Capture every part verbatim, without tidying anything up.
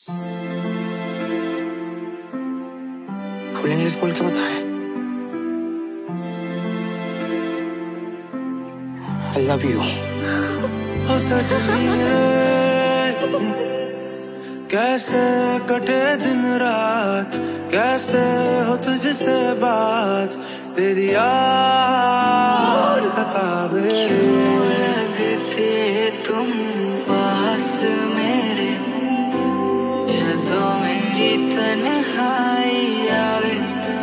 Full English बोल के बताए आई लव यू। ओ सजनी रे कैसे कटे दिन रात, कैसे हो तुझसे बात, तेरी याद सतावे। क्यों लगते तुम पास मेरे, जदों मेरी तन्हाई आवे।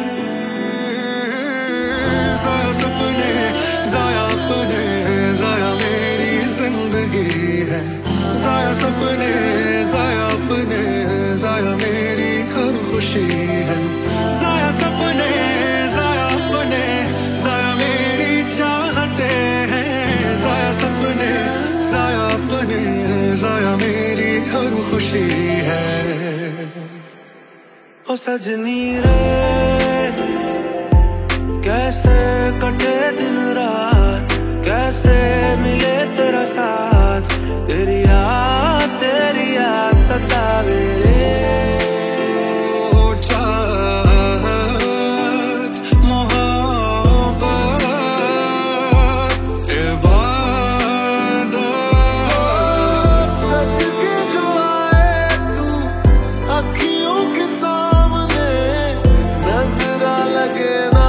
ज़ाया सपने ज़ाया अपने ज़ाया मेरी जिंदगी है, ज़ाया सपने ज़ाया अपने ज़ाया मेरी हर खुशी है, ज़ाया सपने ज़ाया अपने ज़ाया मेरी चाहते हैं, ज़ाया सपने ज़ाया अपने ज़ाया मेरी हर खुशी है। ओ सजनी रे कैसे कटे दिन रात, कैसे मिले तेरा साथ, तेरी याद तेरी याद सतावे। ओ चाहत मोहब्बत इबादत, सच के जो आए तू अखियों के सामने, नजरा लगे ना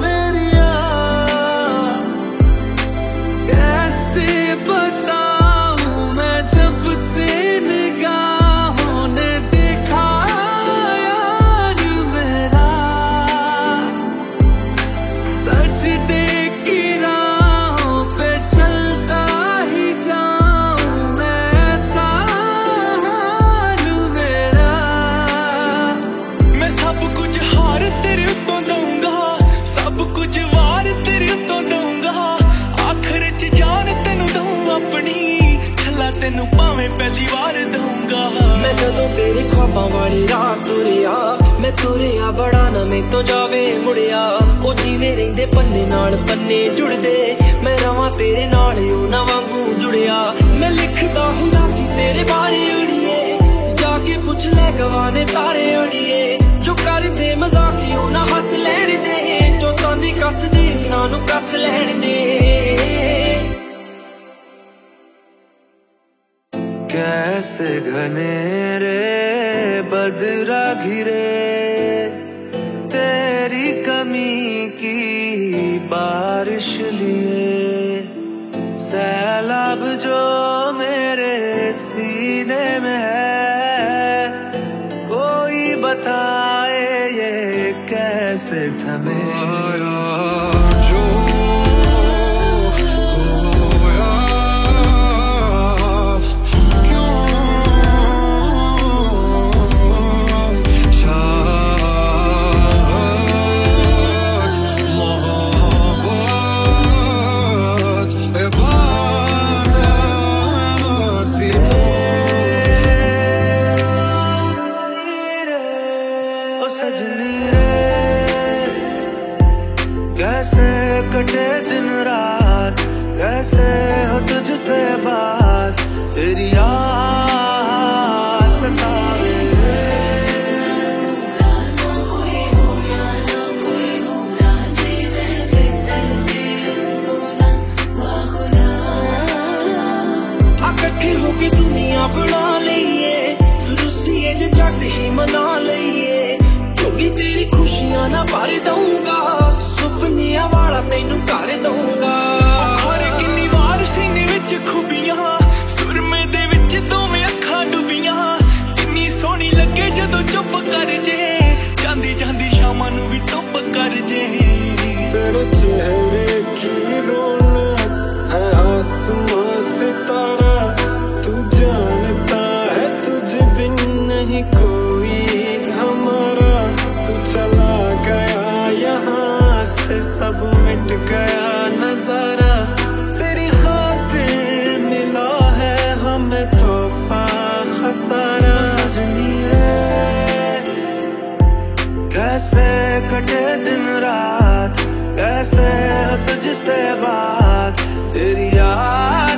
तेनू भावें पहली बार दूंगा। मैं जदों तेरी ख्वाबां वाली रात तुरिया, मैं तुरिया बड़ा ना मैं तो जावे मुड़िया। ओ जीवे रहिंदे पन्ने नाल पन्ने जुड़दे, मैं रवां तेरे नाल ना वांगू जुड़िया। मैं लिखदा हुंदा सी तेरे बारे अड़िए, जाके पुछ ले गवाने तारे अड़िए। जो करदे मजाकियों ना हस लैण दे, जो तानी कस दे ना नू कस लैण दे। कैसे घनेरे बदरा घिरे, तेरी कमी की बारिश लिए, सैलाब जो मेरे सीने में है, कोई बताए ये कैसे थमे। कैसे कटे दिन रात, कैसे हो तुझसे बात, तेरी याद सतावे। इकट्ठे होके दुनिया बना लईए, रुसीए जे जट ही मना लईए। जोगी तेरी खुशियां ना भर दूंगा, सुपनिया वाला तेनू कर दूंगा। और किन्नी वार सीने विच खूबियां, सुरमे दे विच दोवें अखां डुबियां। किन्नी सोहनी लगे जदों चुप कर जे, जांदी जांदी शामां नू भी धुप कर जे। तेरे चेहरे की रौनक है आसमां सितारा, तू जानता है तुझ बिन नहीं कोई हमारा। तू चला गया यहाँ से सब मिट गया नजारा, तेरी खातिर मिला है हमें तोहफा खसारा। सजनी रे कैसे कटे दिन रात, कैसे हो तुझसे बात, तेरी याद